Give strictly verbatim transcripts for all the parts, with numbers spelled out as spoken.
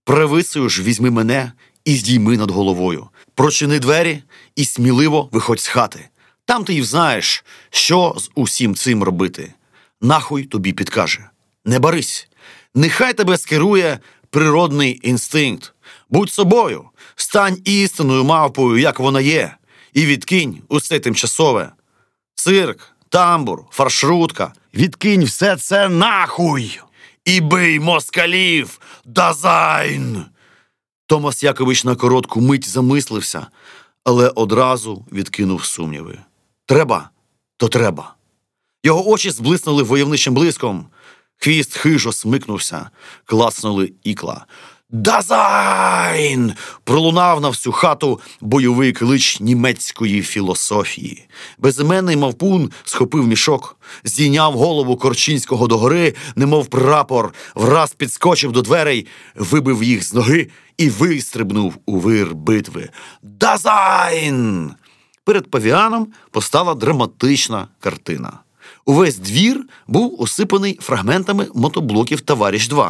Правицею ж візьми мене і здійми над головою. Прочини двері і сміливо виходь з хати. Там ти й знаєш, що з усім цим робити. Нахуй тобі підкаже. Не барись. Нехай тебе скерує природний інстинкт. Будь собою, стань істинною мавпою, як вона є, і відкинь усе тимчасове. Цирк, тамбур, фаршрутка. Відкинь все це нахуй! І бий москалів! Дазайн! Томас Якович на коротку мить замислився, але одразу відкинув сумніви. Треба, то треба. Його очі зблиснули войовничим блиском. Хвіст хижо смикнувся, клацнули ікла. «Дазайн!» пролунав на всю хату бойовий клич німецької філософії. Безіменний мавпун схопив мішок, здійняв голову Корчинського догори, немов прапор, враз підскочив до дверей, вибив їх з ноги і вистрибнув у вир битви. «Дазайн!» Перед павіаном постала драматична картина. Увесь двір був осипаний фрагментами мотоблоків «Товариш два».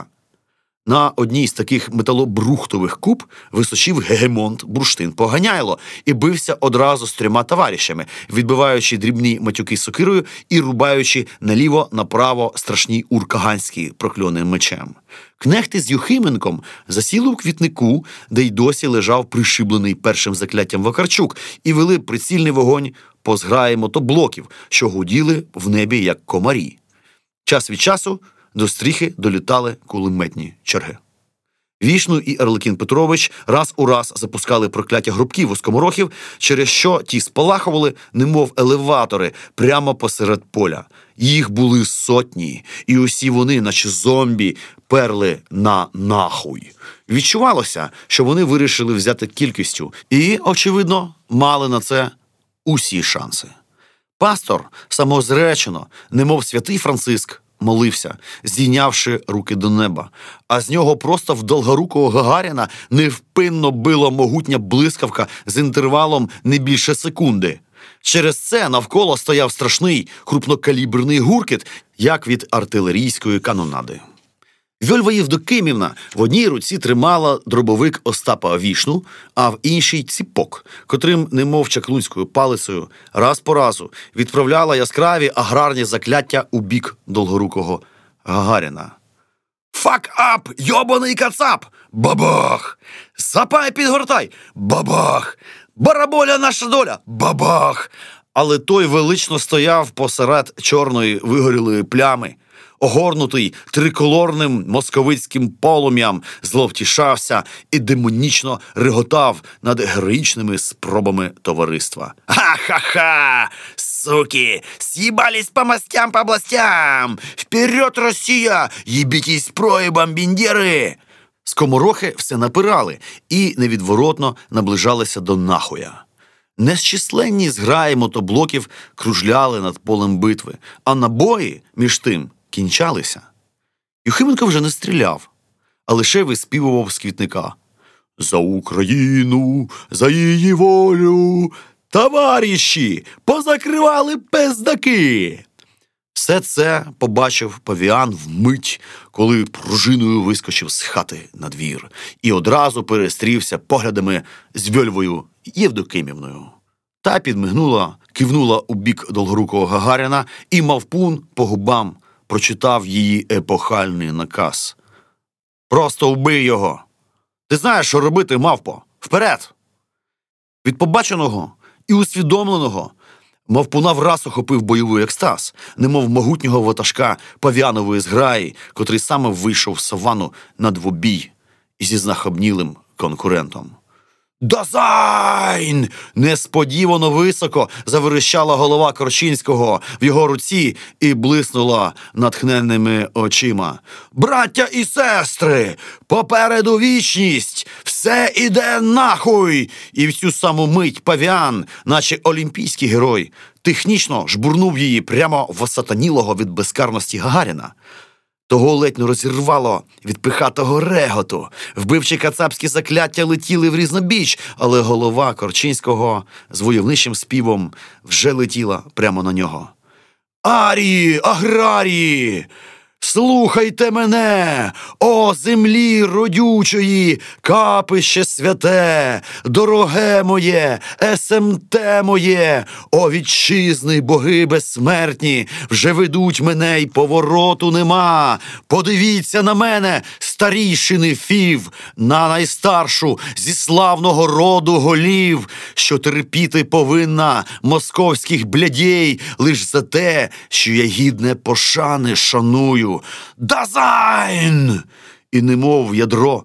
На одній з таких металобрухтових куб височив гегемонт бурштин Поганяйло і бився одразу з трьома товаришами, відбиваючи дрібні матюки сокирою і рубаючи наліво-направо страшні уркаганські прокльоним мечем. Кнехти з Юхименком засіли у квітнику, де й досі лежав пришиблений першим закляттям Вакарчук, і вели прицільний вогонь по зграї мотоблоків, що гуділи в небі, як комарі. Час від часу до стріхи долітали кулеметні черги. Вішну і Арлекін Петрович раз у раз запускали прокляття грубків у скоморохів, через що ті спалахували, немов елеватори, прямо посеред поля. Їх були сотні, і усі вони, наче зомбі, перли на нахуй. Відчувалося, що вони вирішили взяти кількістю і, очевидно, мали на це усі шанси. Пастор самозречено, немов святий Франциск, молився, здійнявши руки до неба, а з нього просто в довгорукого Гагаріна невпинно била могутня блискавка з інтервалом не більше секунди. Через це навколо стояв страшний крупнокаліберний гуркіт, як від артилерійської канонади. Вьольва Євдокимівна в одній руці тримала дробовик Остапа Вішну, а в іншій – ціпок, котрим, немов чаклунською палицею, раз по разу відправляла яскраві аграрні закляття у бік довгорукого Гагаріна. «Фак ап, йобаний кацап! Бабах! Сапай підгортай! Бабах! Бараболя наша доля! Бабах!» Але той велично стояв посеред чорної вигорілої плями, огорнутий триколорним московицьким полум'ям, зловтішався і демонічно реготав над героїчними спробами товариства. «Ха-ха-ха! Суки! Съебались по мастям, по областям! Вперед, Росія! Єбітесь проїбам, бендери!» Скоморохи все напирали і невідворотно наближалися до нахуя. Незчисленні зграї мотоблоків кружляли над полем битви, а набої, між тим, кінчалися. Юхименко вже не стріляв, а лише виспівував з квітника: «За Україну, за її волю, товариші, позакривали пиздаки!» Все це побачив павіан вмить, коли пружиною вискочив з хати на двір і одразу перестрівся поглядами з Вьольвою Євдокимівною. Та підмигнула, кивнула у бік довгорукого Гагаріна, і мавпун по губам прочитав її епохальний наказ: «Просто вбий його! Ти знаєш, що робити, мавпо! Вперед!» Від побаченого і усвідомленого мавпуна враз охопив бойовий екстаз, немов могутнього ватажка павіанової зграї, котрий саме вийшов в савану на двобій зі знахабнілим конкурентом. «Дазайн!» Несподівано високо заверещала голова Корчинського в його руці і блиснула натхненними очима. «Браття і сестри! Попереду вічність! Все іде нахуй!» І в цю саму мить павіан, наче олімпійський герой, технічно жбурнув її прямо в осатанілого від безкарності Гагаріна. Того ледь не розірвало від пихатого реготу. Вбивчі кацапські закляття летіли в різнобіч, але голова Корчинського з войовничим співом вже летіла прямо на нього. «Арії! Аграрії! слухайте мене, о землі родючої, капище святе, дороге моє, СМТ моє, о вітчизни, боги безсмертні, вже ведуть мене й повороту нема. Подивіться на мене, старійшини фів, на найстаршу зі славного роду голів, що терпіти повинна московських блядей лиш за те, що я гідне пошани шаную. Дазайн! І немов ядро